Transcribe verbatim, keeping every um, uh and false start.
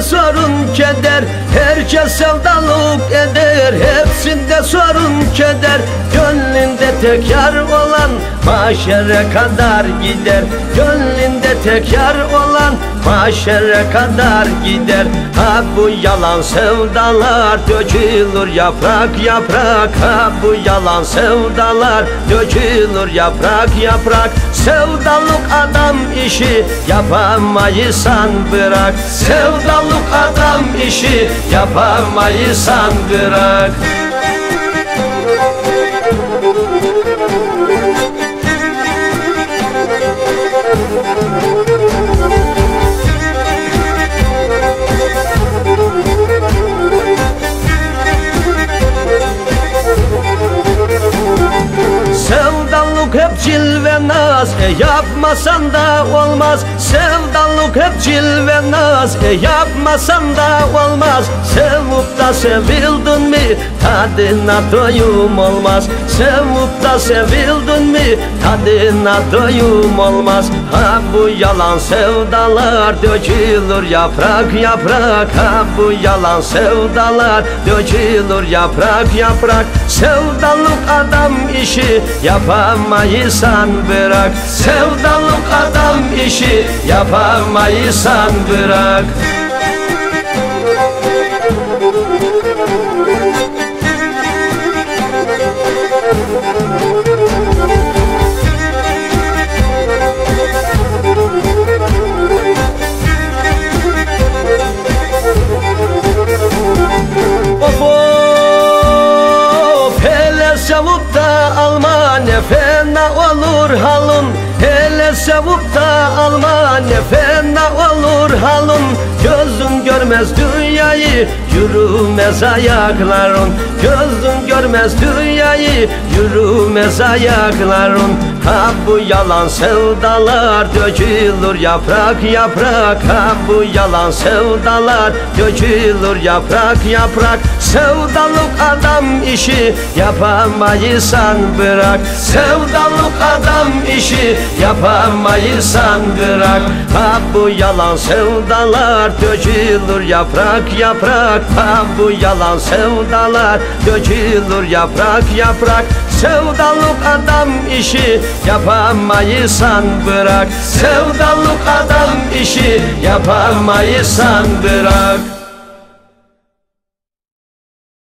Hepsinde sorun keder, herkes sevdalık eder. Hepsinde sorun keder, gönlünde tek yar olan mahşere kadar gider. Gönlünde tek yar olan mahşere kadar gider. Ha bu yalan sevdalar dökülür yaprak yaprak. Ha bu yalan sevdalar dökülür yaprak yaprak. Sevdalık adam işi yapamayısan bırak. Sevdalık adam işi yapamayısan bırak. Sevdalık hep cilve naz, e yapmasan da olmaz. Sevdalık hep cilve naz, e yapmasan da olmaz. Sevip da sevildin mi tadına doyum olmaz. Sevip da sevildin mi tadına doyum olmaz. Ha bu yalan sevdalar dökülür yaprak yaprak. Ha bu yalan sevdalar dökülür yaprak yaprak. Sevdalık adam işi yapamayısan bırak. Sevdalık adam işi yapamayısan bırak. Sevip da alma ne fena olur halın. Hele sevip da alma ne fena olur halın. Gözün görmez dünyayı, yürümez ayakların. Gözün görmez dünyayı, yürümez ayakların. Ha bu yalan sevdalar dökülür yaprak yaprak. Ha bu yalan sevdalar dökülür yaprak yaprak. Sevdalık adam işi yapamayısan bırak. Sevdalık adam işi yapamayısan bırak. Ha bu yalan sevdalar dökülür yaprak yaprak. Ha bu yalan sevdalar dökülür yaprak yaprak. Sevdalık adam işi yapamayısan bırak. Sevdalık adam işi yapamayısan bırak.